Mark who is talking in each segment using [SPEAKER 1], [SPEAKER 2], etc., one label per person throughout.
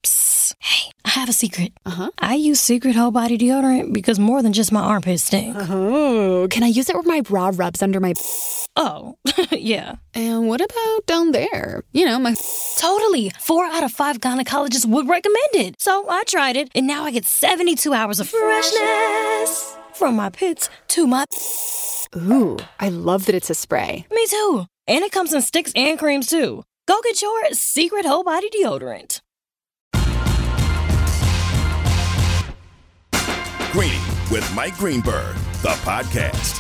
[SPEAKER 1] Psst. Hey, I have a secret.
[SPEAKER 2] Uh-huh.
[SPEAKER 1] I use Secret Whole Body Deodorant because more than just my armpits stink.
[SPEAKER 2] Oh, can I use it where my bra rubs under my...
[SPEAKER 1] Oh, yeah.
[SPEAKER 2] And what about down there? You know, my...
[SPEAKER 1] Totally. 4 out of 5 gynecologists would recommend it. So I tried it, and now I get 72 hours of freshness. From my pits to my...
[SPEAKER 2] Ooh, I love that it's a spray.
[SPEAKER 1] Me too. And it comes in sticks and creams, too. Go get your Secret Whole Body Deodorant.
[SPEAKER 3] Greeny with Mike Greenberg, the podcast.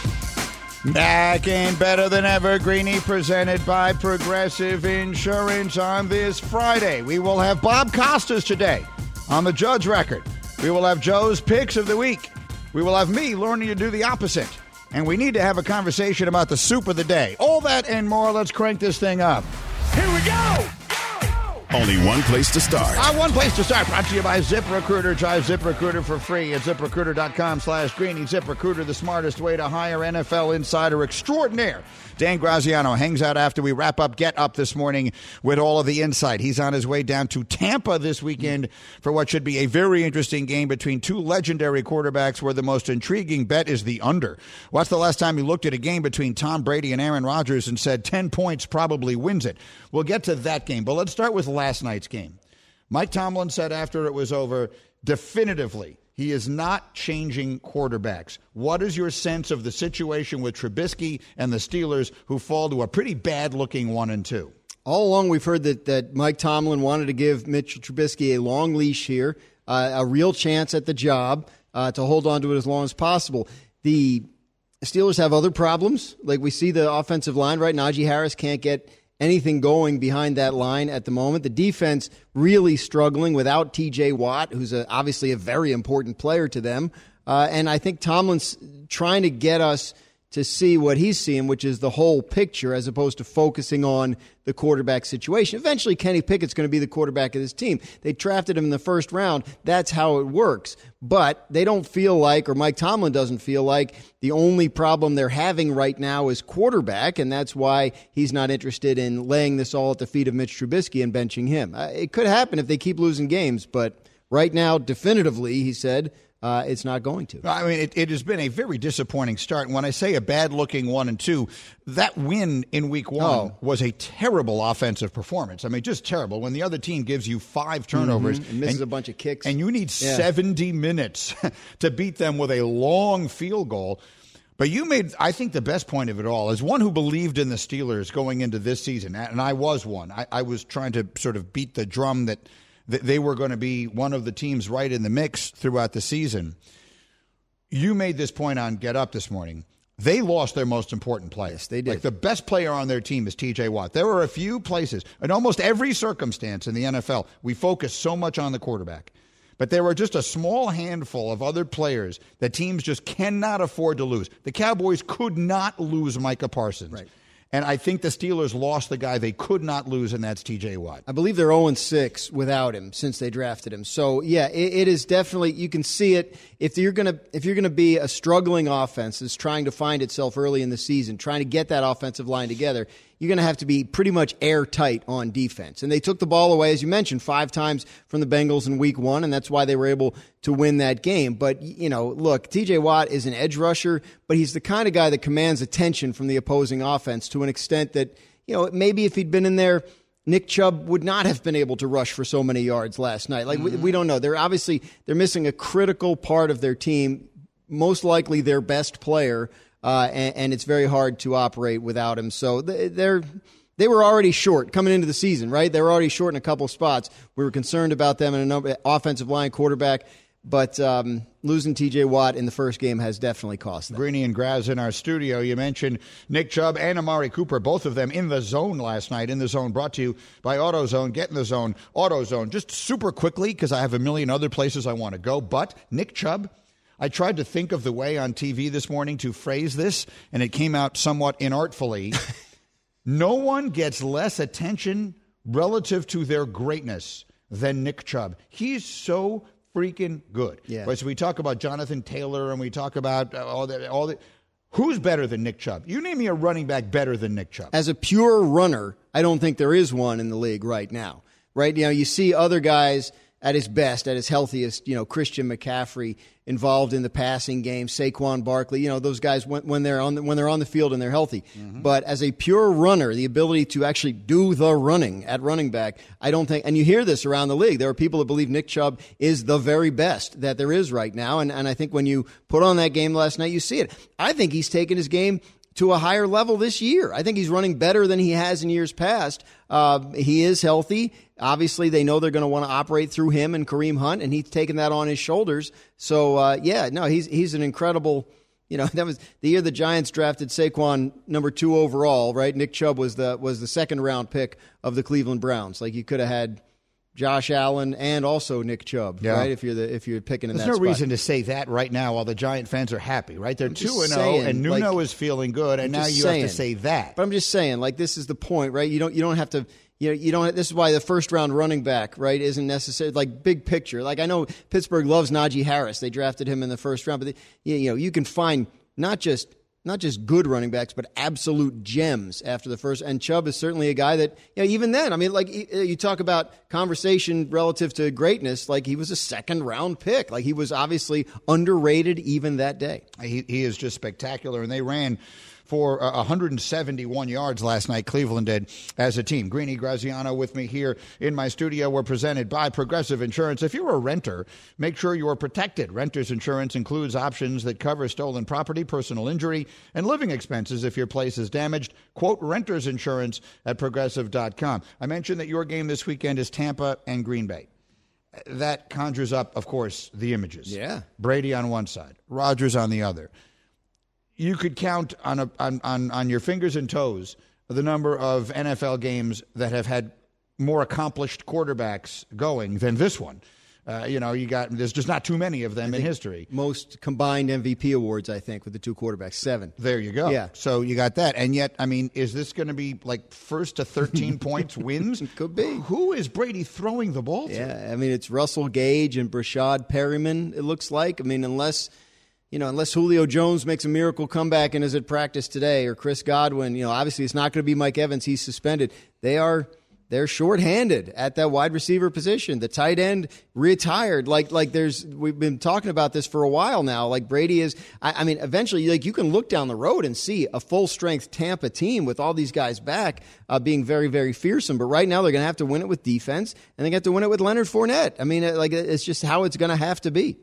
[SPEAKER 4] Back and better than ever, Greeny, presented by Progressive Insurance on this Friday. We will have Bob Costas today on the Judge Record. We will have Joe's Picks of the Week. We will have me learning to do the opposite. And we need to have a conversation about the soup of the day. All that and more. Let's crank this thing up.
[SPEAKER 3] Here we go! Only one place to start.
[SPEAKER 4] One place to start. Brought to you by ZipRecruiter. Try ZipRecruiter for free at ZipRecruiter.com/Greeny. ZipRecruiter, the smartest way to hire NFL insider extraordinaire. Dan Graziano hangs out after we wrap up Get Up this morning with all of the insight. He's on his way down to Tampa this weekend for what should be a very interesting game between two legendary quarterbacks where the most intriguing bet is the under. What's the last time you looked at a game between Tom Brady and Aaron Rodgers and said 10 points probably wins it? We'll get to that game, but let's start with last night's game. Mike Tomlin said after it was over, definitively, he is not changing quarterbacks. What is your sense of the situation with Trubisky and the Steelers, who fall to a pretty bad-looking 1-2?
[SPEAKER 5] All along, we've heard that Mike Tomlin wanted to give Mitchell Trubisky a long leash here, a real chance at the job to hold on to it as long as possible. The Steelers have other problems. Like we see the offensive line, right? Najee Harris can't get anything going behind that line at the moment. The defense really struggling without T.J. Watt, who's obviously a very important player to them. And I think Tomlin's trying to get us to see what he's seeing, which is the whole picture as opposed to focusing on the quarterback situation. Eventually, Kenny Pickett's going to be the quarterback of this team. They drafted him in the first round. That's how it works. But they don't feel like, or Mike Tomlin doesn't feel like, the only problem they're having right now is quarterback, and that's why he's not interested in laying this all at the feet of Mitch Trubisky and benching him. It could happen if they keep losing games, but right now, definitively, he said, it's not going to.
[SPEAKER 4] I mean, it has been a very disappointing start. And when I say a bad-looking 1-2, that win in Week 1 was a terrible offensive performance. I mean, just terrible. When the other team gives you 5 turnovers
[SPEAKER 5] and misses a bunch of kicks,
[SPEAKER 4] and you need 70 minutes to beat them with a long field goal. But you made, I think, the best point of it all. As one who believed in the Steelers going into this season, and I was one, I was trying to sort of beat the drum that they were going to be one of the teams right in the mix throughout the season. You made this point on Get Up this morning. They lost their most important player.
[SPEAKER 5] Yes, they did.
[SPEAKER 4] Like the best player on their team is T.J. Watt. There were a few places, in almost every circumstance in the NFL, we focus so much on the quarterback. But there were just a small handful of other players that teams just cannot afford to lose. The Cowboys could not lose Micah Parsons.
[SPEAKER 5] Right.
[SPEAKER 4] And I think the Steelers lost the guy they could not lose, and that's T.J. Watt.
[SPEAKER 5] I believe they're 0-6 without him since they drafted him. So, yeah, it is definitely, you can see it. If you're gonna be a struggling offense that's trying to find itself early in the season, trying to get that offensive line together, you're going to have to be pretty much airtight on defense. And they took the ball away, as you mentioned, 5 times from the Bengals in Week 1, and that's why they were able to win that game. But, you know, look, T.J. Watt is an edge rusher, but he's the kind of guy that commands attention from the opposing offense to an extent that, you know, maybe if he'd been in there, Nick Chubb would not have been able to rush for so many yards last night. Like, we don't know. They're missing a critical part of their team, most likely their best player, and it's very hard to operate without him. So they were already short coming into the season, right? They were already short in a couple spots. We were concerned about them in a number offensive line, quarterback, but losing T.J. Watt in the first game has definitely cost them.
[SPEAKER 4] Greeny and Graz in our studio. You mentioned Nick Chubb and Amari Cooper, both of them in the zone last night. In the Zone, brought to you by AutoZone. Get in the zone. AutoZone. Just super quickly, because I have a million other places I want to go, but Nick Chubb, I tried to think of the way on TV this morning to phrase this, and it came out somewhat inartfully. No one gets less attention relative to their greatness than Nick Chubb. He's so freaking good.
[SPEAKER 5] Yeah.
[SPEAKER 4] Right, so we talk about Jonathan Taylor, and we talk about all that. Who's better than Nick Chubb? You name me a running back better than Nick Chubb.
[SPEAKER 5] As a pure runner, I don't think there is one in the league right now. Right? You know, you see other guys at his best, at his healthiest, Christian McCaffrey involved in the passing game, Saquon Barkley, those guys when they're on the field and they're healthy. Mm-hmm. But as a pure runner, the ability to actually do the running at running back, I don't think, and you hear this around the league, there are people that believe Nick Chubb is the very best that there is right now. And I think when you put on that game last night, you see it. I think he's taken his game to a higher level this year. I think he's running better than he has in years past. He is healthy. Obviously, they know they're going to want to operate through him and Kareem Hunt, and he's taken that on his shoulders. So, he's an incredible. That was the year the Giants drafted Saquon number 2 overall, right? Nick Chubb was the second round pick of the Cleveland Browns. Like, you could have had Josh Allen and also Nick Chubb, right? If you're picking in that spot.
[SPEAKER 4] There's no reason to say that right now while the Giant fans are happy, right? They're 2-0, and Nuno is feeling good, and now you have to say that.
[SPEAKER 5] But I'm just saying, like, this is the point, right? You don't have to. You don't. This is why the first round running back, right, isn't necessary. Like, big picture. Like, I know Pittsburgh loves Najee Harris. They drafted him in the first round, but you can find not just good running backs, but absolute gems after the first. And Chubb is certainly a guy that, even then, I mean, like, you talk about conversation relative to greatness, like, he was a second round pick. Like, he was obviously underrated even that day.
[SPEAKER 4] He is just spectacular, and they ran for 171 yards last night, Cleveland did, as a team. Greeny, Graziano with me here in my studio. We're presented by Progressive Insurance. If you're a renter, make sure you are protected. Renter's insurance includes options that cover stolen property, personal injury, and living expenses if your place is damaged. Quote Renter's Insurance at Progressive.com. I mentioned that your game this weekend is Tampa and Green Bay. That conjures up, of course, the images.
[SPEAKER 5] Yeah.
[SPEAKER 4] Brady on one side, Rodgers on the other. You could count on your fingers and toes the number of NFL games that have had more accomplished quarterbacks going than this one. There's just not too many of them in history.
[SPEAKER 5] Most combined MVP awards, I think, with the two quarterbacks, 7.
[SPEAKER 4] There you go.
[SPEAKER 5] Yeah.
[SPEAKER 4] So you got that. And yet, I mean, is this going to be like first to 13 points wins?
[SPEAKER 5] Could be.
[SPEAKER 4] Who is Brady throwing the ball to?
[SPEAKER 5] Yeah, I mean, it's Russell Gage and Brashad Perryman, it looks like. I mean, unless Julio Jones makes a miracle comeback and is at practice today, or Chris Godwin, obviously it's not going to be Mike Evans. He's suspended. They're shorthanded at that wide receiver position. The tight end retired. We've been talking about this for a while now. Like, Brady is, I mean, eventually, like, you can look down the road and see a full strength Tampa team with all these guys back being very, very fearsome. But right now they're going to have to win it with defense, and they have to win it with Leonard Fournette. I mean, it's just how it's going to have to be.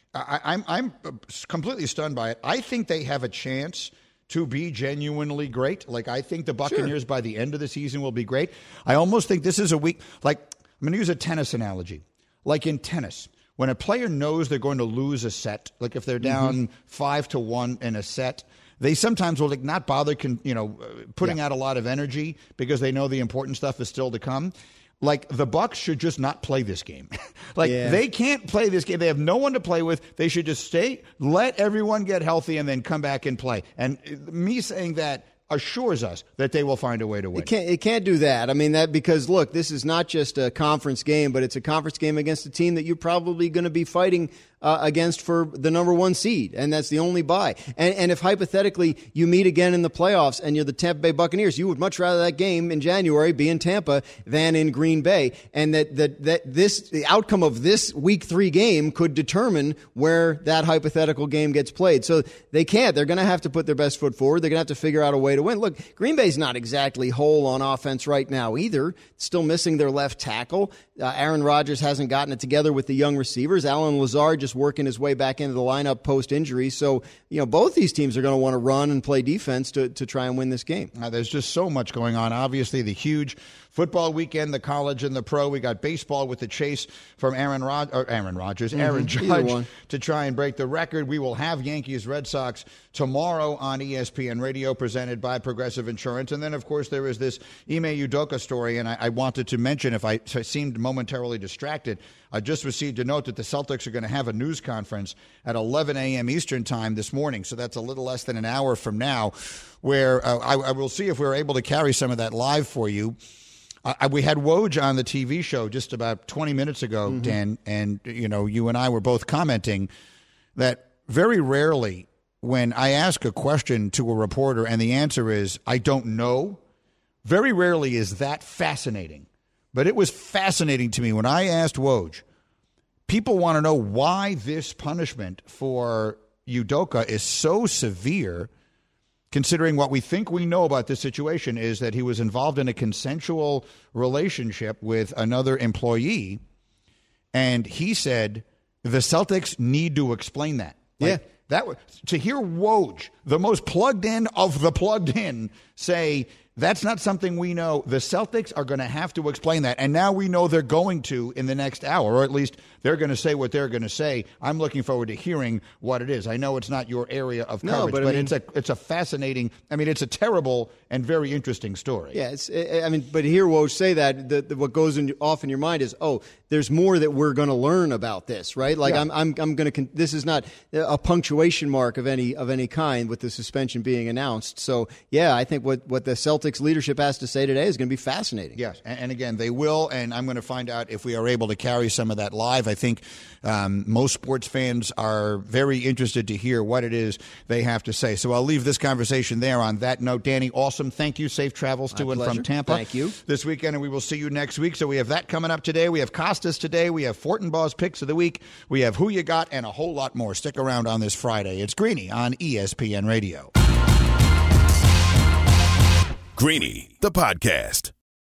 [SPEAKER 4] I'm completely stunned by it. I think they have a chance to be genuinely great. Like, I think the Buccaneers by the end of the season will be great. I almost think this is a week, like, I'm going to use a tennis analogy. Like in tennis, when a player knows they're going to lose a set, like if they're down 5-1 in a set, they sometimes will not bother putting out a lot of energy because they know the important stuff is still to come. Like, the Bucs should just not play this game. They can't play this game. They have no one to play with. They should just let everyone get healthy, and then come back and play. And me saying that assures us that they will find a way to win.
[SPEAKER 5] It can't do that. I mean, because, look, this is not just a conference game, but it's a conference game against a team that you're probably going to be fighting against for the number 1 seed, and that's the only bye. And if hypothetically you meet again in the playoffs and you're the Tampa Bay Buccaneers, you would much rather that game in January be in Tampa than in Green Bay, and the outcome of this Week 3 game could determine where that hypothetical game gets played. So they can't. They're going to have to put their best foot forward. They're going to have to figure out a way to win. Look, Green Bay's not exactly whole on offense right now either. Still missing their left tackle. Aaron Rodgers hasn't gotten it together with the young receivers. Allen Lazard just working his way back into the lineup post-injury. So, both these teams are going to want to run and play defense to try and win this game.
[SPEAKER 4] There's just so much going on. Obviously, the huge football weekend, the college and the pro. We got baseball with the chase from Aaron Judge to try and break the record. We will have Yankees Red Sox tomorrow on ESPN Radio, presented by Progressive Insurance. And then, of course, there is this Ime Udoka story, and I wanted to mention, if I seemed momentarily distracted, I just received a note that the Celtics are going to have a news conference at 11 a.m. Eastern time this morning, so that's a little less than an hour from now, where I will see if we're able to carry some of that live for you. We had Woj on the TV show just about 20 minutes ago, Dan, and you and I were both commenting that very rarely when I ask a question to a reporter and the answer is, I don't know, very rarely is that fascinating. But it was fascinating to me when I asked Woj, people want to know why this punishment for Udoka is so severe, considering what we think we know about this situation is that he was involved in a consensual relationship with another employee. And he said the Celtics need to explain that. To hear Woj, the most plugged in of the plugged in, say that's not something we know, the Celtics are going to have to explain that. And now we know they're going to in the next hour, or at least they're going to say what they're going to say. I'm looking forward to hearing what it is. I know it's not your area of coverage, but it's a fascinating, it's a terrible and very interesting story.
[SPEAKER 5] Yeah, but hear Woj say that, what goes off in your mind is, there's more that we're going to learn about this, right? Like I'm going to. This is not a punctuation mark of any kind with the suspension being announced. So yeah, I think what the Celtics leadership has to say today is going to be fascinating.
[SPEAKER 4] Yes, and again they will, and I'm going to find out if we are able to carry some of that live. I think most sports fans are very interested to hear what it is they have to say. So I'll leave this conversation there. On that note, Danny, awesome. Thank you. Safe travels to and from Tampa.
[SPEAKER 5] Thank you.
[SPEAKER 4] This weekend, and we will see you next week. So we have that coming up today. We have Costas today. We have Fortinbaugh's Picks of the Week. We have Who You Got and a whole lot more. Stick around on this Friday. It's Greeny on ESPN Radio.
[SPEAKER 3] Greeny, the podcast.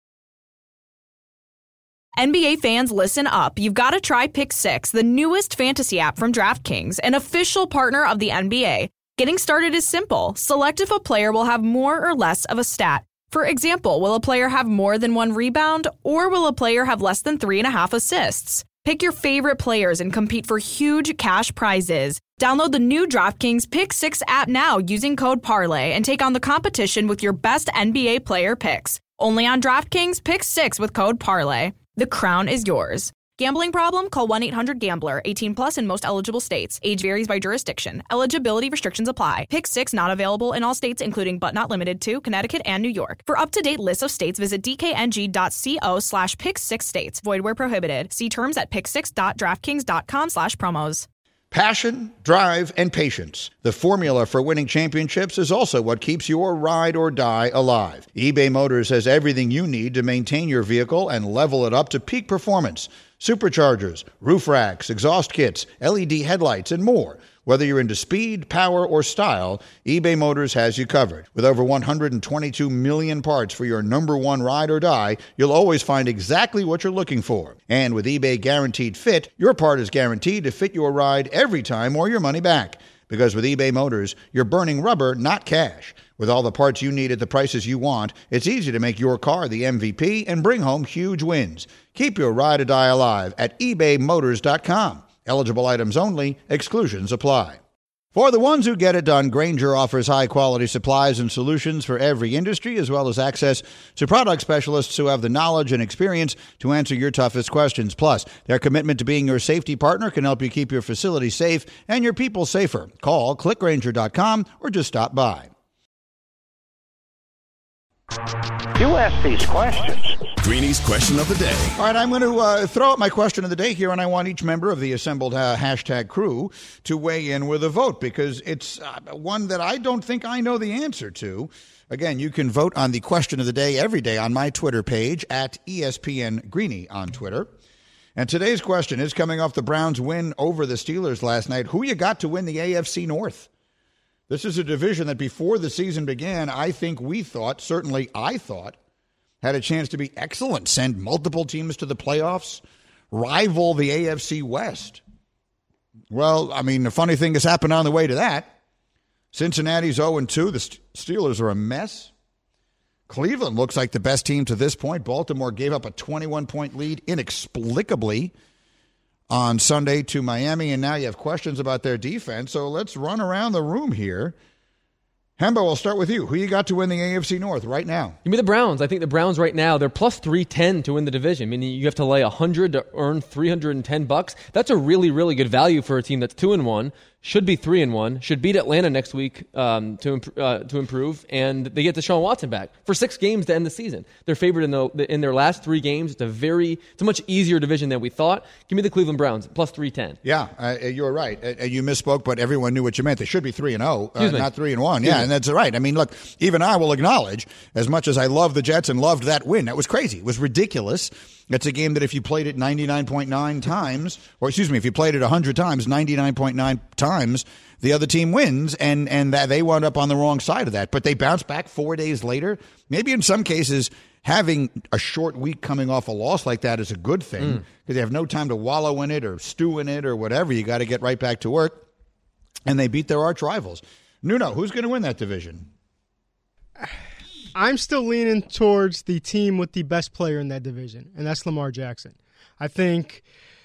[SPEAKER 6] NBA fans, listen up. You've got to try Pick 6, the newest fantasy app from DraftKings, an official partner of the NBA. Getting started is simple. Select if a player will have more or less of a stat. For example, will a player have more than 1 rebound, or will a player have less than 3.5 assists? Pick your favorite players and compete for huge cash prizes. Download the new DraftKings Pick 6 app now using code parlay and take on the competition with your best NBA player picks. Only on DraftKings Pick 6 with code parlay. The crown is yours. Gambling problem? Call 1-800-GAMBLER. 18 plus in most eligible states. Age varies by jurisdiction. Eligibility restrictions apply. Pick 6 not available in all states, including but not limited to Connecticut and New York. For up-to-date lists of states, visit dkng.co/pick6states. Void where prohibited. See terms at pick6.draftkings.com/promos.
[SPEAKER 4] Passion, drive, and patience. The formula for winning championships is also what keeps your ride or die alive. eBay Motors has everything you need to maintain your vehicle and level it up to peak performance. Superchargers, roof racks, exhaust kits, LED headlights, and more. Whether you're into speed, power, or style, eBay Motors has you covered. With over 122 million parts for your number one ride or die, you'll always find exactly what you're looking for. And with eBay Guaranteed Fit, your part is guaranteed to fit your ride every time or your money back. Because with eBay Motors, you're burning rubber, not cash. With all the parts you need at the prices you want, it's easy to make your car the MVP and bring home huge wins. Keep your ride or die alive at ebaymotors.com. Eligible items only. Exclusions apply. For the ones who get it done, Grainger offers high-quality supplies and solutions for every industry, as well as access to product specialists who have the knowledge and experience to answer your toughest questions. Plus, their commitment to being your safety partner can help you keep your facility safe and your people safer. Call, clickgrainger.com, or just stop by.
[SPEAKER 7] You ask these questions.
[SPEAKER 3] Greeny's question of the day.
[SPEAKER 4] All right, I'm going to throw out my question of the day here, and I want each member of the assembled hashtag crew to weigh in with a vote, because it's one that I don't think I know the answer to. Again, you can vote on the question of the day every day on my Twitter page, at ESPN Greeny on Twitter. And today's question is coming off the Browns' win over the Steelers last night. Who you got to win the AFC North? This is a division that before the season began, I think we thought, certainly I thought, had a chance to be excellent, send multiple teams to the playoffs, rival the AFC West. Well, I mean, the funny thing has happened on the way to that. Cincinnati's 0-2. The Steelers are a mess. Cleveland looks like the best team to this point. Baltimore gave up a 21-point lead inexplicably on Sunday to Miami, and now you have questions about their defense. So let's run around the room here. Hembo, I'll start with you. Who you got to win the AFC North right now?
[SPEAKER 8] Give me the Browns. I think the Browns right now, they're plus 310 to win the division, meaning you have to lay $100 to earn $310. That's a really, really good value for a team that's 2-1. Should be 3-1, should beat Atlanta next week to improve, and they get Deshaun Watson back for 6 games to end the season. They're favored in their last 3 games. It's a much easier division than we thought. Give me the Cleveland Browns plus 310.
[SPEAKER 4] Yeah, you're right. You misspoke, but everyone knew what you meant. They should be 3-0, not 3-1. Yeah, and that's right. I mean, look, even I will acknowledge, as much as I love the Jets and loved that win, that was crazy. It was ridiculous. It's a game that if you played it 99.9 times, or excuse me, if you played it 100 times, 99.9 times, the other team wins, and that they wound up on the wrong side of that. But they bounce back 4 days later. Maybe in some cases, having a short week coming off a loss like that is a good thing because you have no time to wallow in it or stew in it or whatever. You got to get right back to work. And they beat their arch rivals. Nuno, who's going to win that division?
[SPEAKER 9] I'm still leaning towards the team with the best player in that division, and that's Lamar Jackson. I think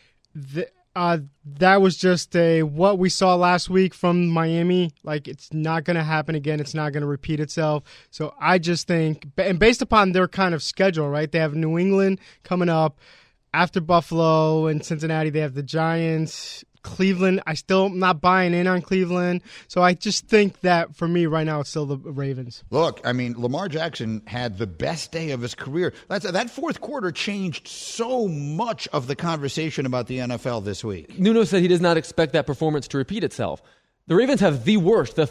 [SPEAKER 9] that was just what we saw last week from Miami. Like, it's not going to happen again. It's not going to repeat itself. So I just think, and based upon their kind of schedule, right, they have New England coming up. After Buffalo and Cincinnati, they have the Giants. Cleveland, I still not buying in on Cleveland. So I just think that for me right now, it's still the Ravens.
[SPEAKER 4] Look, I mean, Lamar Jackson had the best day of his career. That fourth quarter changed so much of the conversation about the NFL this week.
[SPEAKER 8] Nuno said he does not expect that performance to repeat itself. The Ravens have the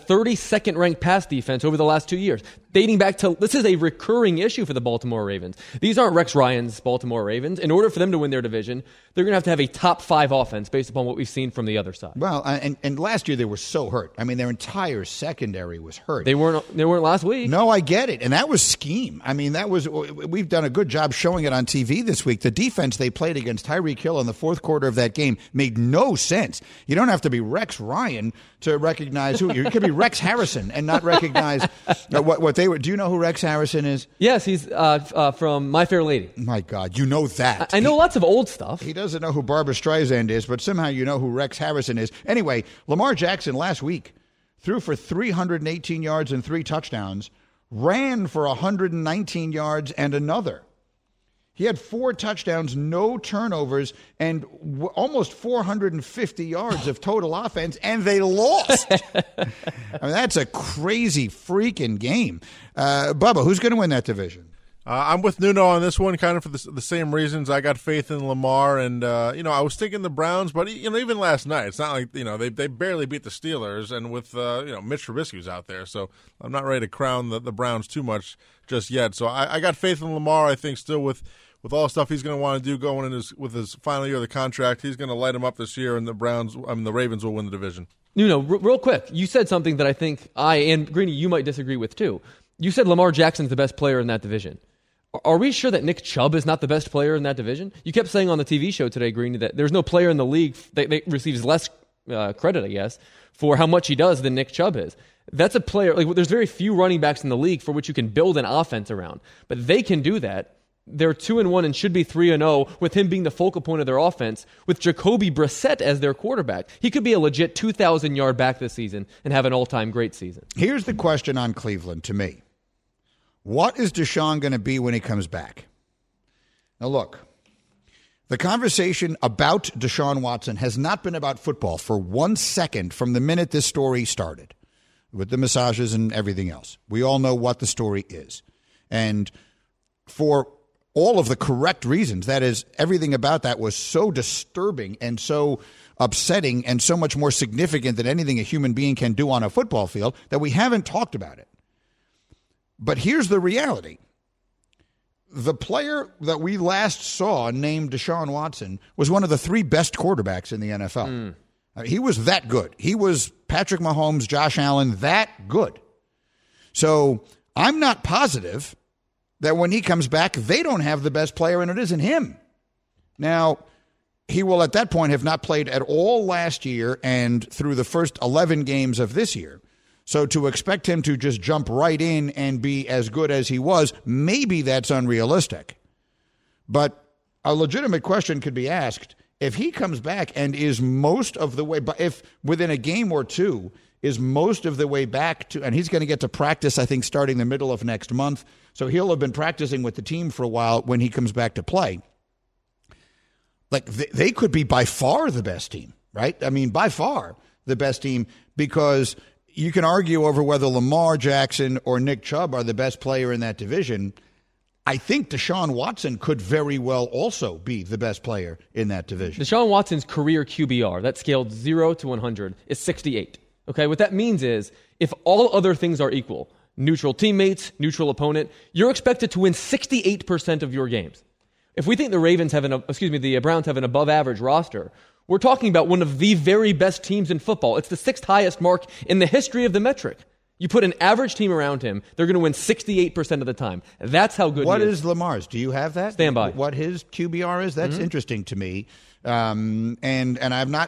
[SPEAKER 8] 32nd ranked pass defense over the last 2 years, dating back to, this is a recurring issue for the Baltimore Ravens. These aren't Rex Ryan's Baltimore Ravens. In order for them to win their division, they're going to have a top 5 offense based upon what we've seen from the other side.
[SPEAKER 4] Well, and last year they were so hurt. I mean, their entire secondary was hurt.
[SPEAKER 8] They weren't last week.
[SPEAKER 4] No, I get it. And that was scheme. I mean, we've done a good job showing it on TV this week. The defense they played against Tyreek Hill in the fourth quarter of that game made no sense. You don't have to be Rex Ryan to recognize who you could be Rex Harrison and not recognize what they were. Do you know who Rex Harrison is?
[SPEAKER 8] Yes, he's from My Fair Lady.
[SPEAKER 4] My God, you know that.
[SPEAKER 8] I know lots of old stuff.
[SPEAKER 4] He doesn't know who Barbra Streisand is, but somehow you know who Rex Harrison is. Anyway, Lamar Jackson last week threw for 318 yards and 3 touchdowns, ran for 119 yards and another. He had 4 touchdowns, no turnovers, and almost 450 yards of total offense, and they lost. I mean, that's a crazy freaking game. Bubba, who's going to win that division?
[SPEAKER 10] I'm with Nuno on this one, kind of for the same reasons. I got faith in Lamar, and I was thinking the Browns, but even last night, it's not like they barely beat the Steelers, and with Mitch Trubisky's out there, so I'm not ready to crown the Browns too much just yet. So I got faith in Lamar. I think still with all the stuff he's going to want to do going in with his final year of the contract, he's going to light him up this year, and the Ravens will win the division.
[SPEAKER 8] Real quick, you said something that I think and Greeny, you might disagree with too. You said Lamar Jackson's the best player in that division. Are we sure that Nick Chubb is not the best player in that division? You kept saying on the TV show today, Greeny, that there's no player in the league that receives less credit, I guess, for how much he does than Nick Chubb is. That's a player, there's very few running backs in the league for which you can build an offense around. But they can do that. They're 2-1 and should be 3-0 with him being the focal point of their offense, with Jacoby Brissett as their quarterback. He could be a legit 2,000-yard back this season and have an all-time great season.
[SPEAKER 4] Here's the question on Cleveland to me. What is Deshaun going to be when he comes back? Now, look, the conversation about Deshaun Watson has not been about football for 1 second from the minute this story started, with the massages and everything else. We all know what the story is. And for all of the correct reasons, that is, everything about that was so disturbing and so upsetting and so much more significant than anything a human being can do on a football field, that we haven't talked about it. But here's the reality. The player that we last saw named Deshaun Watson was one of the 3 best quarterbacks in the NFL. He was that good. He was Patrick Mahomes, Josh Allen, that good. So I'm not positive that when he comes back, they don't have the best player and it isn't him. Now, he will at that point have not played at all last year and through the first 11 games of this year. So to expect him to just jump right in and be as good as he was, maybe that's unrealistic. But a legitimate question could be asked, if he comes back and is most of the way, but if within a game or two is most of the way back to, and he's going to get to practice, I think, starting the middle of next month. So he'll have been practicing with the team for a while when he comes back to play. They could be by far the best team, right? I mean, by far the best team, because you can argue over whether Lamar Jackson or Nick Chubb are the best player in that division. I think Deshaun Watson could very well also be the best player in that division.
[SPEAKER 8] Deshaun Watson's career QBR, that scaled 0 to 100, is 68. Okay, what that means is if all other things are equal, neutral teammates, neutral opponent, you're expected to win 68% of your games. If we think the the Browns have an above-average roster, we're talking about one of the very best teams in football. It's the 6th highest mark in the history of the metric. You put an average team around him, they're going to win 68% of the time. That's how good
[SPEAKER 4] What
[SPEAKER 8] he is.
[SPEAKER 4] is Lamar's? Do you have that?
[SPEAKER 8] Stand by.
[SPEAKER 4] What his QBR is? That's interesting to me. And I've not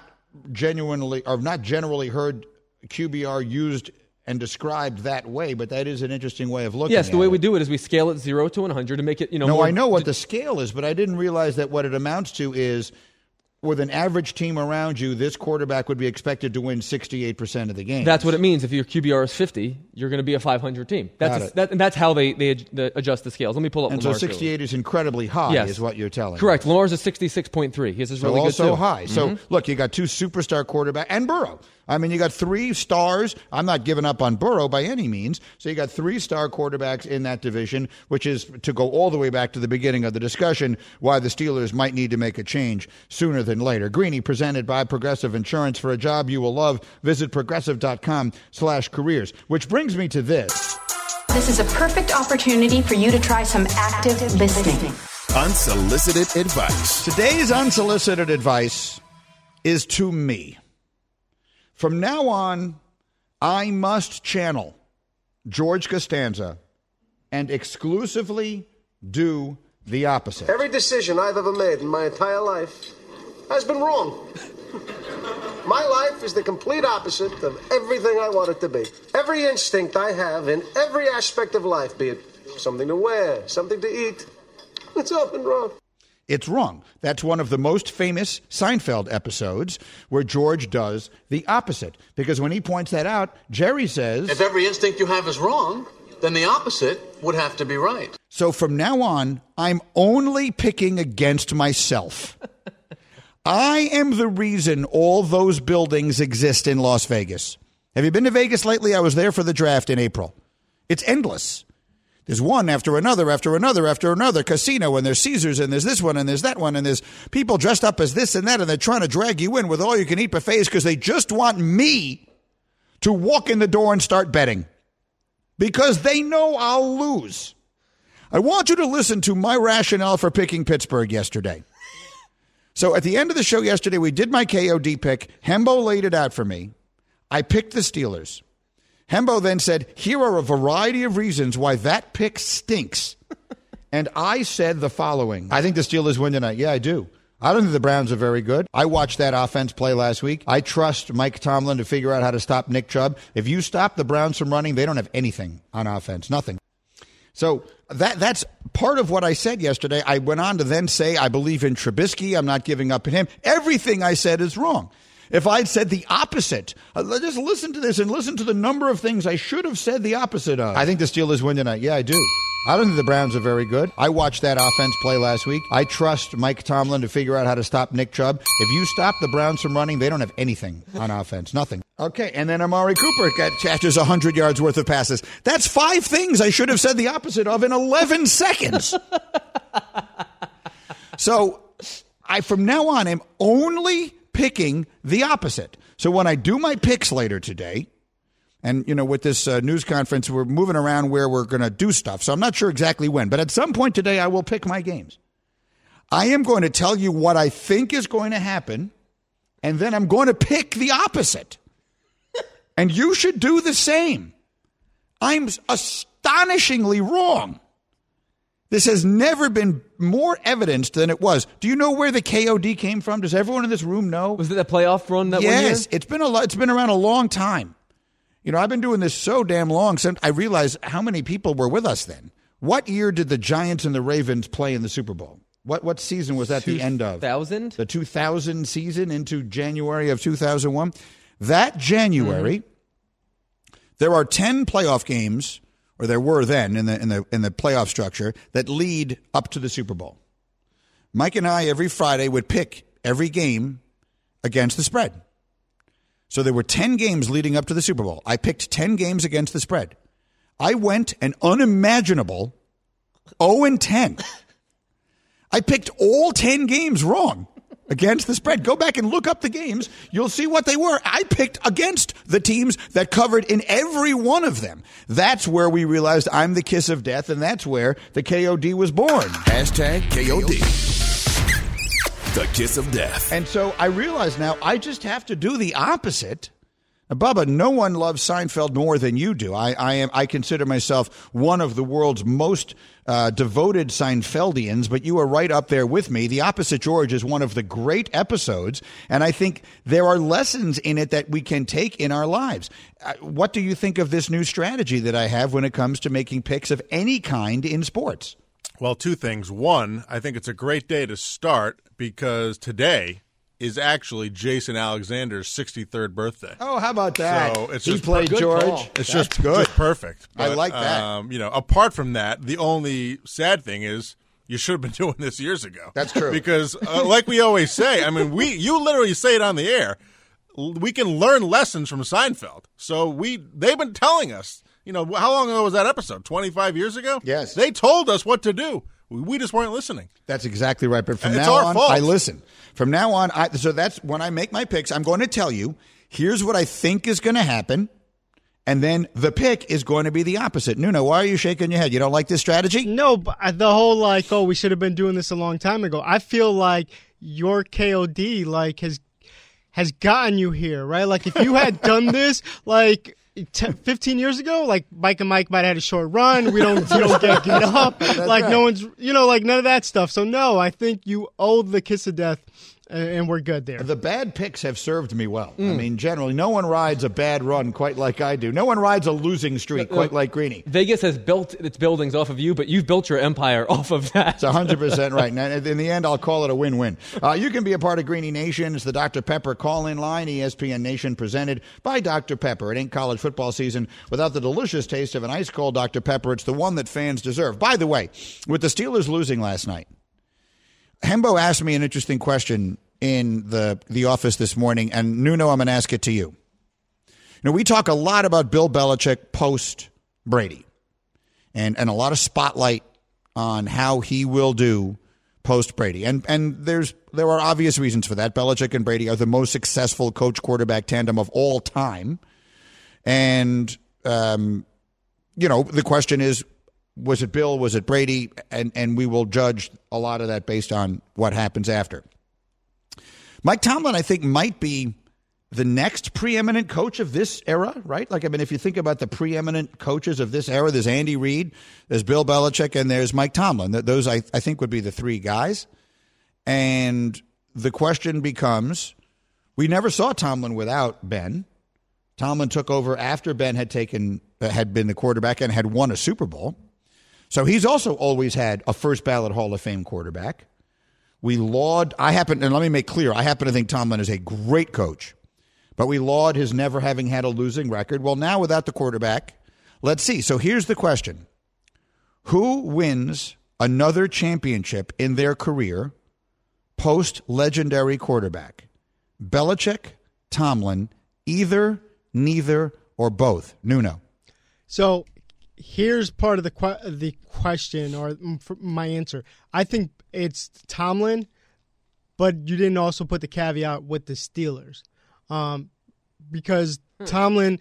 [SPEAKER 4] generally heard QBR used and described that way, but that is an interesting way of looking at it.
[SPEAKER 8] Yes, the way we do it is we scale it 0 to 100 to make it,
[SPEAKER 4] No, I know what the scale is, but I didn't realize that what it amounts to is with an average team around you, this quarterback would be expected to win 68% of the games.
[SPEAKER 8] That's what it means. If your QBR is 50, you're going to be a 500 team. That's how they adjust the scales. Let me pull up
[SPEAKER 4] and
[SPEAKER 8] Lamar's.
[SPEAKER 4] So 68 is incredibly high, is what you're telling me.
[SPEAKER 8] Correct. Lamar's is 66.3. His is really good, too.
[SPEAKER 4] Also high. So, look, you got 2 superstar quarterbacks and Burrow. I mean, you got 3 stars. I'm not giving up on Burrow by any means. So you got 3 star quarterbacks in that division, which is to go all the way back to the beginning of the discussion why the Steelers might need to make a change sooner than later. Greeny, presented by Progressive Insurance. For a job you will love, visit progressive.com/careers. Which brings me to this.
[SPEAKER 11] This is a perfect opportunity for you to try some active listening.
[SPEAKER 3] Unsolicited advice.
[SPEAKER 4] Today's unsolicited advice is to me. From now on, I must channel George Costanza and exclusively do the opposite.
[SPEAKER 12] Every decision I've ever made in my entire life has been wrong. My life is the complete opposite of everything I want it to be. Every instinct I have in every aspect of life, be it something to wear, something to eat, it's all been wrong.
[SPEAKER 4] It's wrong. That's one of the most famous Seinfeld episodes where George does the opposite. Because when he points that out, Jerry says,
[SPEAKER 13] if every instinct you have is wrong, then the opposite would have to be right.
[SPEAKER 4] So from now on, I'm only picking against myself. I am the reason all those buildings exist in Las Vegas. Have you been to Vegas lately? I was there for the draft in April. It's endless. There's one after another, after another, after another casino, and there's Caesars, and there's this one, and there's that one, and there's people dressed up as this and that, and they're trying to drag you in with all-you-can-eat buffets because they just want me to walk in the door and start betting because they know I'll lose. I want you to listen to my rationale for picking Pittsburgh yesterday. So at the end of the show yesterday, we did my KOD pick. Hembo laid it out for me. I picked the Steelers. Hembo then said, here are a variety of reasons why that pick stinks. And I said the following. I think the Steelers win tonight. Yeah, I do. I don't think the Browns are very good. I watched that offense play last week. I trust Mike Tomlin to figure out how to stop Nick Chubb. If you stop the Browns from running, they don't have anything on offense. Nothing. So that's part of what I said yesterday. I went on to then say I believe in Trubisky. I'm not giving up on him. Everything I said is wrong. If I'd said the opposite, just listen to this and listen to the number of things I should have said the opposite of. I think the Steelers win tonight. Yeah, I do. I don't think the Browns are very good. I watched that offense play last week. I trust Mike Tomlin to figure out how to stop Nick Chubb. If you stop the Browns from running, they don't have anything on offense. Nothing. Okay, and then Amari Cooper catches 100 yards worth of passes. That's 5 things I should have said the opposite of in 11 seconds. So from now on, I'm only picking the opposite. So when I do my picks later today, and, with this news conference, we're moving around where we're going to do stuff. So I'm not sure exactly when. But at some point today, I will pick my games. I am going to tell you what I think is going to happen, and then I'm going to pick the opposite. And you should do the same. I'm astonishingly wrong. This has never been more evidenced than it was. Do you know where the KOD came from? Does everyone in this room know?
[SPEAKER 8] Was it a playoff run that one year?
[SPEAKER 4] Yes, it's been around a long time. I've been doing this so damn long since I realized how many people were with us then. What year did the Giants and the Ravens play in the Super Bowl? What season was that the end of?
[SPEAKER 8] 2000?
[SPEAKER 4] The 2000 season into January of 2001. That January, there are 10 playoff games, or there were then in the playoff structure, that lead up to the Super Bowl. Mike and I every Friday would pick every game against the spread. So there were 10 games leading up to the Super Bowl. I picked 10 games against the spread. I went an unimaginable 0-10. I picked all 10 games wrong. against the spread. Go back and look up the games. You'll see what they were. I picked against the teams that covered in every one of them. That's where we realized I'm the kiss of death, and that's where the KOD was born.
[SPEAKER 3] Hashtag KOD. The kiss of death.
[SPEAKER 4] And so I realize now I just have to do the opposite. Now, Bubba, no one loves Seinfeld more than you do. I consider myself one of the world's most devoted Seinfeldians, but you are right up there with me. The Opposite George is one of the great episodes, and I think there are lessons in it that we can take in our lives. What do you think of this new strategy that I have when it comes to making picks of any kind in sports?
[SPEAKER 10] Well, two things. One, I think it's a great day to start because today is actually Jason Alexander's 63rd birthday.
[SPEAKER 4] Oh, how about that?
[SPEAKER 10] So it's
[SPEAKER 4] he
[SPEAKER 10] just
[SPEAKER 4] played George.
[SPEAKER 10] It's
[SPEAKER 4] That's
[SPEAKER 10] just
[SPEAKER 4] good.
[SPEAKER 10] Just perfect. But,
[SPEAKER 4] I like that.
[SPEAKER 10] Apart from that, the only sad thing is you should have been doing this years ago.
[SPEAKER 4] That's true.
[SPEAKER 10] Because like we always say, I mean, you literally say it on the air. We can learn lessons from Seinfeld. So they've been telling us. How long ago was that episode? 25 years ago?
[SPEAKER 4] Yes.
[SPEAKER 10] They told us what to do. We just weren't listening.
[SPEAKER 4] That's exactly right. But from
[SPEAKER 10] it's
[SPEAKER 4] now
[SPEAKER 10] our
[SPEAKER 4] on,
[SPEAKER 10] fault.
[SPEAKER 4] I listen. From now on, so that's when I make my picks. I'm going to tell you, here's what I think is going to happen, and then the pick is going to be the opposite. Nuno, why are you shaking your head? You don't like this strategy?
[SPEAKER 9] No, but the whole we should have been doing this a long time ago. I feel like your KOD has gotten you here, right? Like if you had done this 15 years ago, Mike and Mike might have had a short run. We don't get up.
[SPEAKER 4] Right.
[SPEAKER 9] No one's, none of that stuff. So no, I think you owe the kiss of death, and we're good there.
[SPEAKER 4] The bad picks have served me well. I mean, generally, no one rides a bad run quite like I do. No one rides a losing streak quite like Greeny.
[SPEAKER 8] Vegas has built its buildings off of you, but you've built your empire off of that.
[SPEAKER 4] It's 100% right. And in the end, I'll call it a win-win. You can be a part of Greeny Nation. It's the Dr. Pepper call-in line, ESPN Nation, presented by Dr. Pepper. It ain't college football season without the delicious taste of an ice-cold Dr. Pepper. It's the one that fans deserve. By the way, with the Steelers losing last night, Hembo asked me an interesting question in the office this morning, and Nuno, I'm going to ask it to you. We talk a lot about Bill Belichick post Brady, and a lot of spotlight on how he will do post Brady, and there are obvious reasons for that. Belichick and Brady are the most successful coach quarterback tandem of all time, and the question is, was it Bill? Was it Brady? And we will judge a lot of that based on what happens after. Mike Tomlin, I think, might be the next preeminent coach of this era, right? If you think about the preeminent coaches of this era, there's Andy Reid, there's Bill Belichick, and there's Mike Tomlin. Those, I think, would be the three guys. And the question becomes, we never saw Tomlin without Ben. Tomlin took over after Ben had been the quarterback and had won a Super Bowl. So he's also always had a first ballot Hall of Fame quarterback. And let me make clear, I happen to think Tomlin is a great coach, but we laud his never having had a losing record. Well, now without the quarterback, let's see. So here's the question. Who wins another championship in their career post-legendary quarterback? Belichick, Tomlin, either, neither, or both? Nuno.
[SPEAKER 9] So here's part of the question, or my answer. I think it's Tomlin, but you didn't also put the caveat with the Steelers, because Tomlin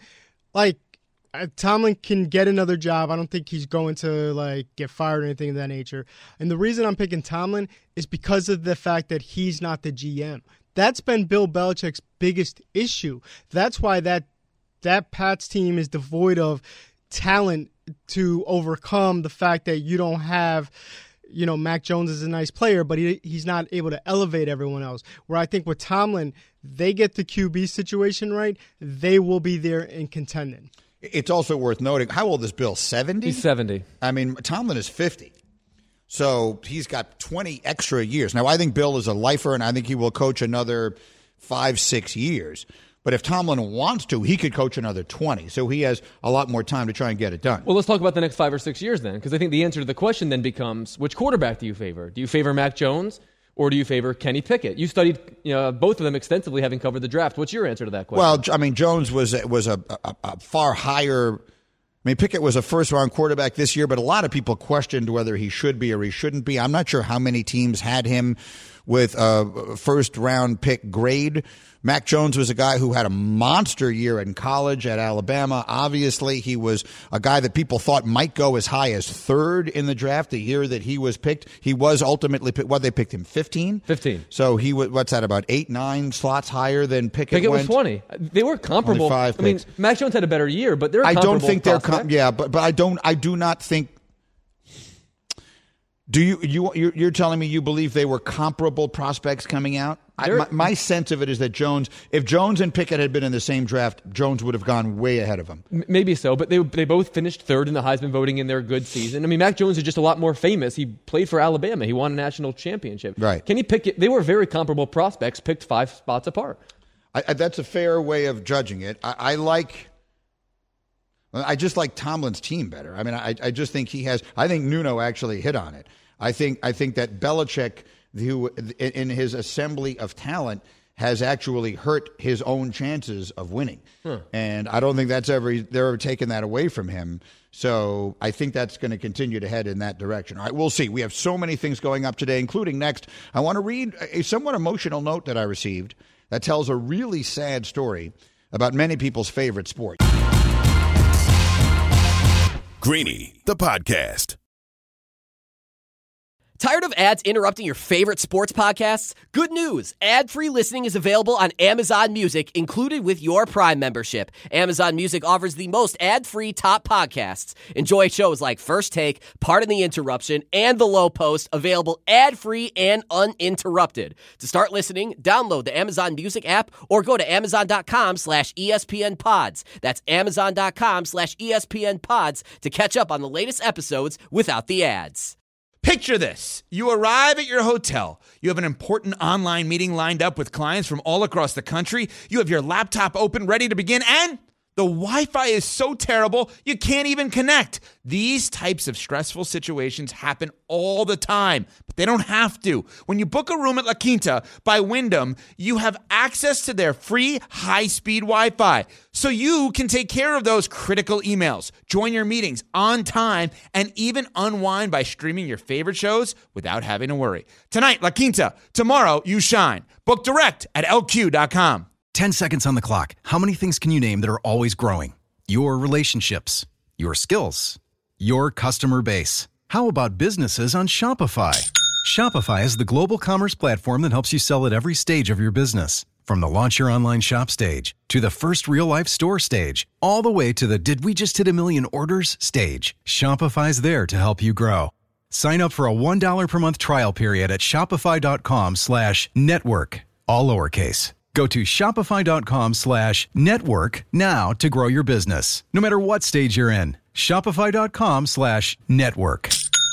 [SPEAKER 9] can get another job. I don't think he's going to get fired or anything of that nature. And the reason I'm picking Tomlin is because of the fact that he's not the GM. That's been Bill Belichick's biggest issue. That's why that Pats team is devoid of talent to overcome the fact that you don't have, Mac Jones is a nice player, but he's not able to elevate everyone else. Where I think with Tomlin, they get the QB situation right, they will be there in contending.
[SPEAKER 4] It's also worth noting, how old is Bill? 70?
[SPEAKER 8] He's 70.
[SPEAKER 4] I mean, Tomlin is 50. So he's got 20 extra years. Now, I think Bill is a lifer, and I think he will coach another 5-6 years. But if Tomlin wants to, he could coach another 20. So he has a lot more time to try and get it done.
[SPEAKER 8] Well, let's talk about the next 5 or 6 years then, because I think the answer to the question then becomes, which quarterback do you favor? Do you favor Mac Jones, or do you favor Kenny Pickett? You studied both of them extensively, having covered the draft. What's your answer to that question?
[SPEAKER 4] Well, I mean, Jones was a far higher. I mean, Pickett was a first-round quarterback this year, but a lot of people questioned whether he should be or he shouldn't be. I'm not sure how many teams had him with a first-round pick grade. Mac Jones was a guy who had a monster year in college at Alabama. Obviously, he was a guy that people thought might go as high as third in the draft the year that he was picked. He was ultimately picked. What, they picked him 15?
[SPEAKER 8] 15.
[SPEAKER 4] So he was, what's that, about 8, 9 slots higher than Pickett
[SPEAKER 8] Pickett
[SPEAKER 4] went?
[SPEAKER 8] was 20. They were comparable.
[SPEAKER 4] Only 5 picks.
[SPEAKER 8] I mean, Mac Jones had a better year, but they're comparable.
[SPEAKER 4] I don't think they're
[SPEAKER 8] prospects.
[SPEAKER 4] but I do not think. Do you're telling me you believe they were comparable prospects coming out? My sense of it is that if Jones and Pickett had been in the same draft, Jones would have gone way ahead of him. Maybe
[SPEAKER 8] so, but they both finished third in the Heisman voting in their good season. I mean, Mac Jones is just a lot more famous. He played for Alabama. He won a national championship.
[SPEAKER 4] Right.
[SPEAKER 8] Kenny Pickett, they were very comparable prospects, picked 5 spots apart.
[SPEAKER 4] That's a fair way of judging it. I just like Tomlin's team better. I mean, I just think I think Nuno actually hit on it. I think that Belichick, who in his assembly of talent, has actually hurt his own chances of winning. And I don't think they're ever taken that away from him. So I think that's going to continue to head in that direction. All right, we'll see. We have so many things going up today, including next. I want to read a somewhat emotional note that I received that tells a really sad story about many people's favorite sport.
[SPEAKER 3] Greeny, the podcast.
[SPEAKER 14] Tired of ads interrupting your favorite sports podcasts? Good news! Ad-free listening is available on Amazon Music, included with your Prime membership. Amazon Music offers the most ad-free top podcasts. Enjoy shows like First Take, Pardon the Interruption, and The Low Post, available ad-free and uninterrupted. To start listening, download the Amazon Music app or go to Amazon.com/ESPN Pods. That's Amazon.com/ESPN Pods to catch up on the latest episodes without the ads.
[SPEAKER 15] Picture this. You arrive at your hotel. You have an important online meeting lined up with clients from all across the country. You have your laptop open, ready to begin, and the Wi-Fi is so terrible, you can't even connect. These types of stressful situations happen all the time, but they don't have to. When you book a room at La Quinta by Wyndham, you have access to their free high-speed Wi-Fi, so you can take care of those critical emails, join your meetings on time, and even unwind by streaming your favorite shows without having to worry. Tonight, La Quinta. Tomorrow, you shine. Book direct at LQ.com.
[SPEAKER 16] 10 seconds on the clock. How many things can you name that are always growing? Your relationships, your skills, your customer base. How about businesses on Shopify? Shopify is the global commerce platform that helps you sell at every stage of your business. From the launch your online shop stage, to the first real-life store stage, all the way to the did we just hit 1 million orders stage. Shopify's there to help you grow. Sign up for a $1 per month trial period at shopify.com/network, all lowercase. Go to shopify.com/network now to grow your business, no matter what stage you're in. Shopify.com/network.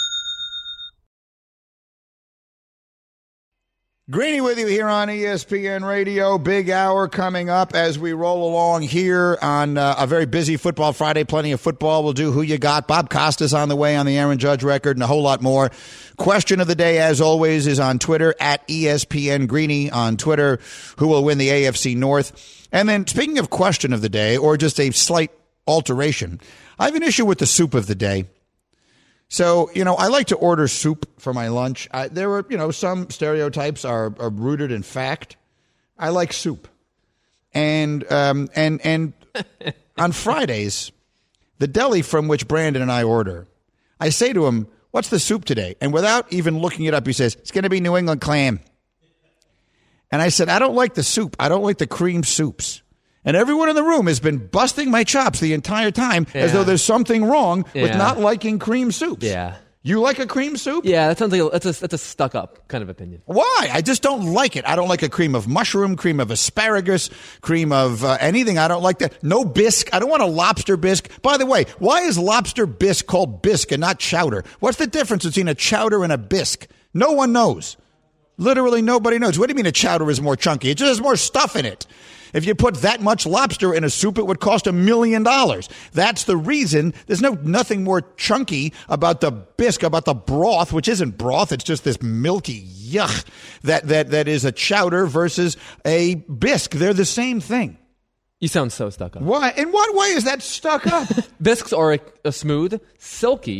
[SPEAKER 4] Greeny with you here on ESPN Radio. Big hour coming up as we roll along here on a very busy Football Friday. Plenty of football. We'll do Who You Got. Bob Costa's on the way on the Aaron Judge record and a whole lot more. Question of the day, as always, is on Twitter, at ESPN Greeny on Twitter. Who will win the AFC North? And then, speaking of question of the day, or just a slight alteration, I have an issue with the soup of the day. So, I like to order soup for my lunch. There are, some stereotypes are rooted in fact. I like soup. And on Fridays, the deli from which Brandon and I order, I say to him, "What's the soup today?" And without even looking it up, he says, "It's going to be New England clam." And I said, "I don't like the soup. I don't like the cream soups." And everyone in the room has been busting my chops the entire time as though there's something wrong with not liking cream soups.
[SPEAKER 8] Yeah.
[SPEAKER 4] You like a cream soup?
[SPEAKER 8] Yeah, that sounds like that's a stuck-up kind of opinion.
[SPEAKER 4] Why? I just don't like it. I don't like a cream of mushroom, cream of asparagus, cream of anything. I don't like that. No bisque. I don't want a lobster bisque. By the way, why is lobster bisque called bisque and not chowder? What's the difference between a chowder and a bisque? No one knows. Literally nobody knows. What do you mean a chowder is more chunky? It just has more stuff in it. If you put that much lobster in a soup, it would cost $1 million. That's the reason. There's nothing more chunky about the bisque, about the broth, which isn't broth. It's just this milky yuck that is a chowder versus a bisque. They're the same thing.
[SPEAKER 8] You sound so stuck up.
[SPEAKER 4] Why? In what way is that stuck up?
[SPEAKER 8] Bisques are a smooth, silky,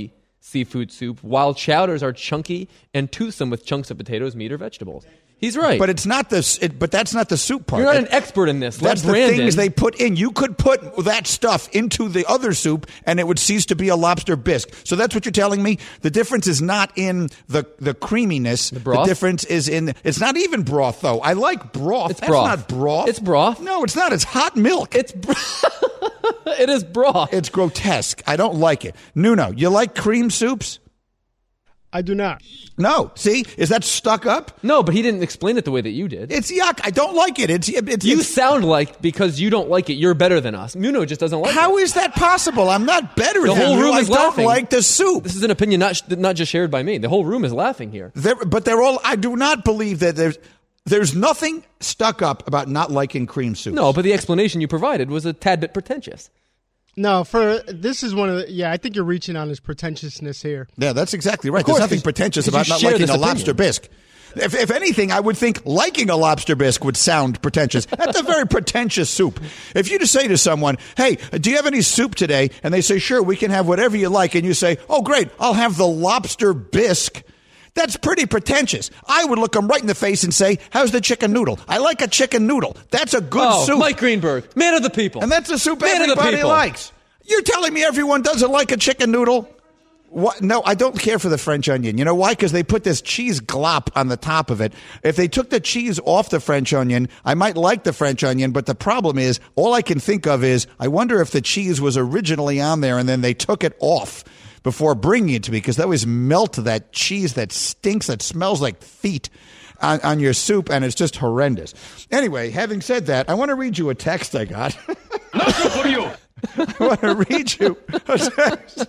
[SPEAKER 8] seafood soup, while chowders are chunky and toothsome with chunks of potatoes, meat, or vegetables. He's right.
[SPEAKER 4] But it's not but that's not the soup part.
[SPEAKER 8] You're not an expert in this.
[SPEAKER 4] That's the things they put in. You could put that stuff into the other soup, and it would cease to be a lobster bisque. So that's what you're telling me? The difference is not in the creaminess.
[SPEAKER 8] The broth?
[SPEAKER 4] The difference is in... It's not even broth, though. I like broth. That's not broth.
[SPEAKER 8] It's broth.
[SPEAKER 4] No, it's not. It's hot milk.
[SPEAKER 8] It is broth.
[SPEAKER 4] It's grotesque. I don't like it. Nuno, you like cream soups?
[SPEAKER 9] I do not.
[SPEAKER 4] No. See? Is that stuck up?
[SPEAKER 8] No, but he didn't explain it the way that you did.
[SPEAKER 4] It's yuck. I don't like it.
[SPEAKER 8] You sound like, because you don't like it, you're better than us. Nuno just doesn't like it.
[SPEAKER 4] How is that possible? I'm not better than you.
[SPEAKER 8] The whole room is laughing.
[SPEAKER 4] I don't like the soup.
[SPEAKER 8] This is an opinion not just shared by me. The whole room is laughing here.
[SPEAKER 4] But they're all... I do not believe that there's nothing stuck up about not liking cream soups.
[SPEAKER 8] No, but the explanation you provided was a tad bit pretentious.
[SPEAKER 9] No, this is one of the... Yeah, I think you're reaching on his pretentiousness here.
[SPEAKER 4] Yeah, that's exactly right. There's nothing pretentious about not liking a lobster bisque. If anything, I would think liking a lobster bisque would sound pretentious. That's a very pretentious soup. If you just say to someone, hey, do you have any soup today? And they say, sure, we can have whatever you like. And you say, oh, great, I'll have the lobster bisque. That's pretty pretentious. I would look them right in the face and say, how's the chicken noodle? I like a chicken noodle. That's a good soup.
[SPEAKER 8] Mike Greenberg, man of the people.
[SPEAKER 4] And that's a soup everybody likes. You're telling me everyone doesn't like a chicken noodle? What? No, I don't care for the French onion. You know why? Because they put this cheese glop on the top of it. If they took the cheese off the French onion, I might like the French onion, but the problem is, all I can think of is, I wonder if the cheese was originally on there and then they took it off before bringing it to me, because they always melt that cheese that stinks, that smells like feet on your soup, and it's just horrendous. Anyway, having said that, I want to read you a text I got.
[SPEAKER 17] Not good for you.
[SPEAKER 4] I want to read you a text.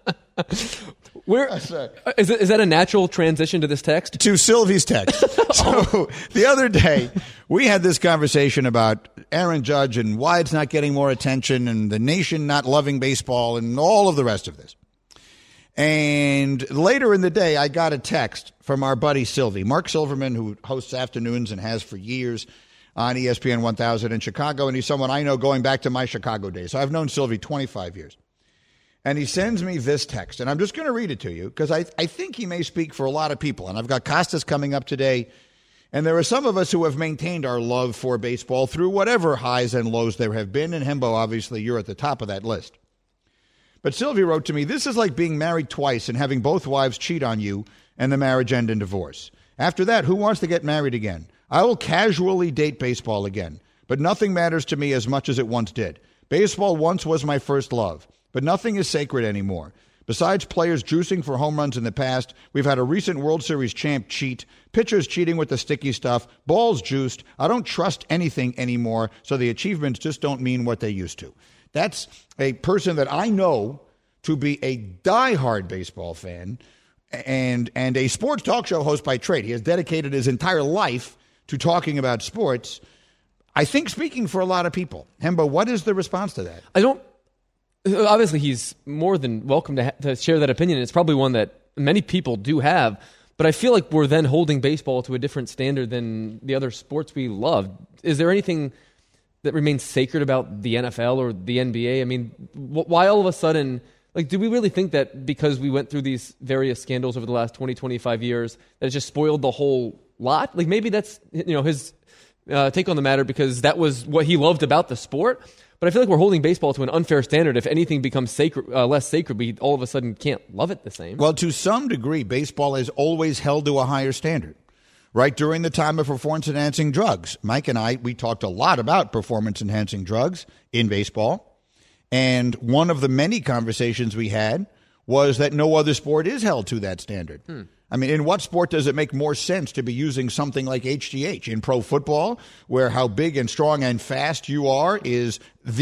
[SPEAKER 8] Is that a natural transition to this text?
[SPEAKER 4] To Sylvie's text. So the other day, we had this conversation about Aaron Judge and why it's not getting more attention and the nation not loving baseball and all of the rest of this. And later in the day, I got a text from our buddy Sylvie, Mark Silverman, who hosts afternoons and has for years on ESPN 1000 in Chicago. And he's someone I know going back to my Chicago days. So I've known Sylvie 25 years. And he sends me this text, and I'm just going to read it to you because I think he may speak for a lot of people. And I've got Costas coming up today. And there are some of us who have maintained our love for baseball through whatever highs and lows there have been. And Hembo, obviously, you're at the top of that list. But Sylvie wrote to me, this is like being married twice and having both wives cheat on you and the marriage end in divorce. After that, who wants to get married again? I will casually date baseball again, but nothing matters to me as much as it once did. Baseball once was my first love, but nothing is sacred anymore. Besides players juicing for home runs in the past, we've had a recent World Series champ cheat, pitchers cheating with the sticky stuff, balls juiced. I don't trust anything anymore, so the achievements just don't mean what they used to. That's a person that I know to be a diehard baseball fan and a sports talk show host by trade. He has dedicated his entire life to talking about sports. I think speaking for a lot of people. Hembo, what is the response to that?
[SPEAKER 8] Obviously, he's more than welcome to share that opinion. It's probably one that many people do have. But I feel like we're then holding baseball to a different standard than the other sports we love. Is there anything that remains sacred about the NFL or the NBA? I mean, why all of a sudden, like, do we really think that because we went through these various scandals over the last 20, 25 years, that it just spoiled the whole lot? Like, maybe that's, his take on the matter because that was what he loved about the sport. But I feel like we're holding baseball to an unfair standard. If anything becomes sacred, less sacred, we all of a sudden can't love it the same.
[SPEAKER 4] Well, to some degree, baseball is always held to a higher standard. Right during the time of performance-enhancing drugs, Mike and I, we talked a lot about performance-enhancing drugs in baseball. And one of the many conversations we had was that no other sport is held to that standard. I mean, in what sport does it make more sense to be using something like HGH? In pro football, where how big and strong and fast you are is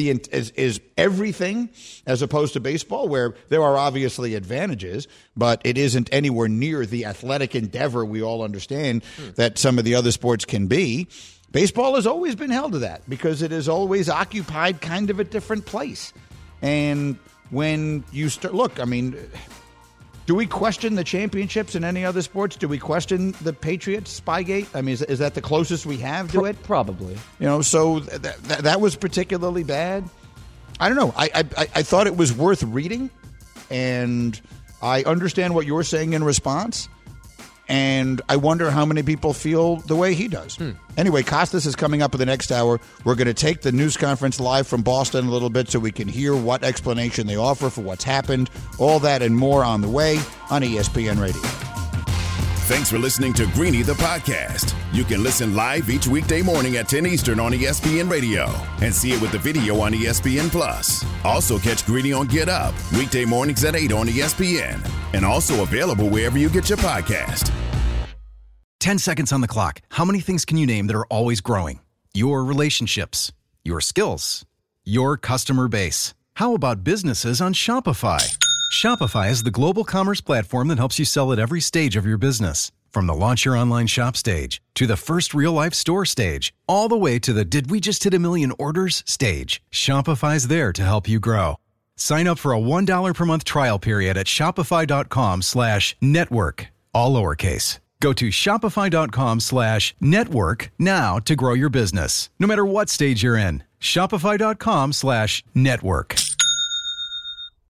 [SPEAKER 4] everything, as opposed to baseball, where there are obviously advantages, but it isn't anywhere near the athletic endeavor we all understand that some of the other sports can be. Baseball has always been held to that because it has always occupied kind of a different place. And when you start, look, I mean, do we question the championships in any other sports? Do we question the Patriots Spygate? I mean, is that the closest we have to it?
[SPEAKER 8] Probably.
[SPEAKER 4] So that was particularly bad. I don't know. I thought it was worth reading, and I understand what you're saying in response, and I wonder how many people feel the way he does. Anyway, Costas is coming up in the next hour. We're going to take the news conference live from Boston a little bit so we can hear what explanation they offer for what's happened. All that and more on the way on ESPN Radio.
[SPEAKER 3] Thanks for listening to Greeny the podcast. You can listen live each weekday morning at 10 Eastern on ESPN Radio and see it with the video on ESPN Plus. Also catch Greeny on Get Up weekday mornings at 8 on ESPN and also available wherever you get your podcast.
[SPEAKER 16] 10 seconds on the clock. How many things can you name that are always growing? Your relationships, your skills, your customer base. How about businesses on Shopify? Shopify is the global commerce platform that helps you sell at every stage of your business. From the launch your online shop stage to the first real-life store stage, all the way to the did we just hit 1 million orders stage. Shopify's there to help you grow. Sign up for a $1 per month trial period at shopify.com/network, all lowercase. Go to shopify.com/network now to grow your business, no matter what stage you're in. Shopify.com/network.